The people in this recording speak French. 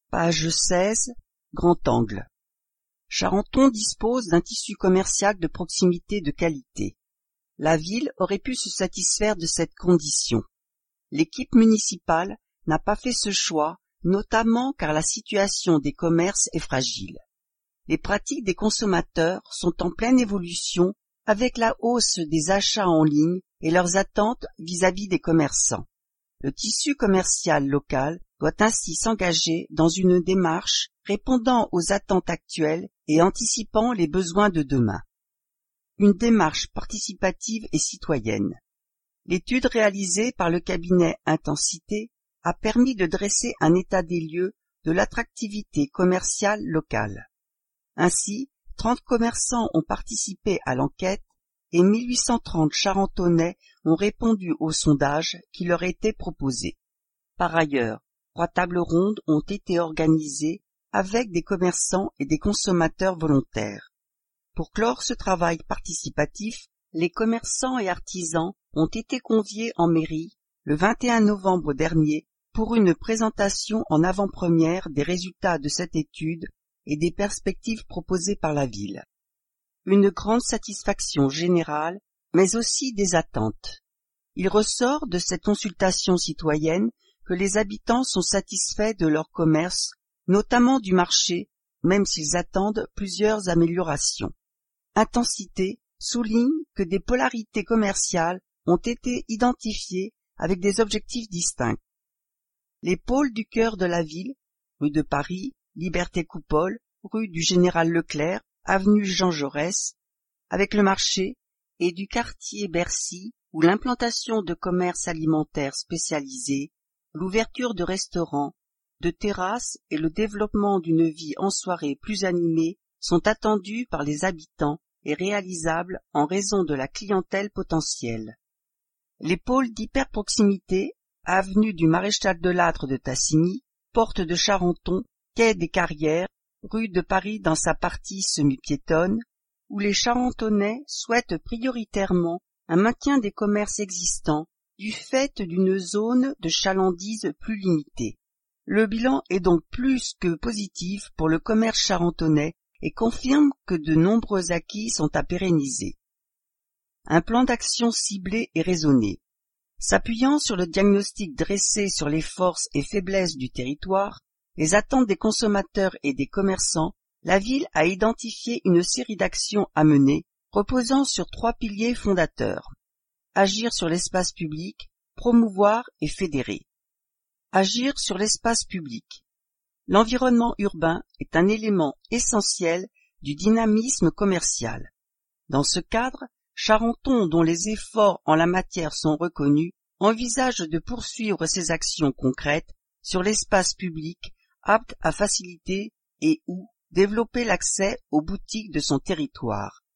Page 16, grand angle. Charenton dispose d'un tissu commercial de proximité de qualité. La ville aurait pu se satisfaire de cette condition. L'équipe municipale n'a pas fait ce choix, notamment car la situation des commerces est fragile. Les pratiques des consommateurs sont en pleine évolution avec la hausse des achats en ligne et leurs attentes vis-à-vis des commerçants. Le tissu commercial local doit ainsi s'engager dans une démarche répondant aux attentes actuelles et anticipant les besoins de demain. Une démarche participative et citoyenne. L'étude réalisée par le cabinet Intensité a permis de dresser un état des lieux de l'attractivité commerciale locale. Ainsi, 30 commerçants ont participé à l'enquête et 1830 Charentonais ont répondu au sondage qui leur était proposé. Par ailleurs, 3 tables rondes ont été organisées avec des commerçants et des consommateurs volontaires. Pour clore ce travail participatif, les commerçants et artisans ont été conviés en mairie le 21 novembre dernier pour une présentation en avant-première des résultats de cette étude et des perspectives proposées par la ville. Une grande satisfaction générale, mais aussi des attentes. Il ressort de cette consultation citoyenne que les habitants sont satisfaits de leur commerce, notamment du marché, même s'ils attendent plusieurs améliorations. Intensité souligne que des polarités commerciales ont été identifiées avec des objectifs distincts. Les pôles du cœur de la ville, rue de Paris, Liberté-Coupole, rue du Général Leclerc, avenue Jean Jaurès, avec le marché, et du quartier Bercy, où l'implantation de commerces alimentaires spécialisés, l'ouverture de restaurants, de terrasses et le développement d'une vie en soirée plus animée sont attendus par les habitants et réalisables en raison de la clientèle potentielle. Les pôles d'hyperproximité, avenue du Maréchal de Lattre de Tassigny, porte de Charenton, quai des Carrières, rue de Paris dans sa partie semi-piétonne, où les Charentonnais souhaitent prioritairement un maintien des commerces existants du fait d'une zone de chalandise plus limitée. Le bilan est donc plus que positif pour le commerce charentonnais et confirme que de nombreux acquis sont à pérenniser. Un plan d'action ciblé et raisonné. S'appuyant sur le diagnostic dressé sur les forces et faiblesses du territoire, les attentes des consommateurs et des commerçants, la ville a identifié une série d'actions à mener, reposant sur 3 piliers fondateurs. Agir sur l'espace public, promouvoir et fédérer. Agir sur l'espace public. L'environnement urbain est un élément essentiel du dynamisme commercial. Dans ce cadre, Charenton, dont les efforts en la matière sont reconnus, envisage de poursuivre ses actions concrètes sur l'espace public aptes à faciliter et ou développer l'accès aux boutiques de son territoire.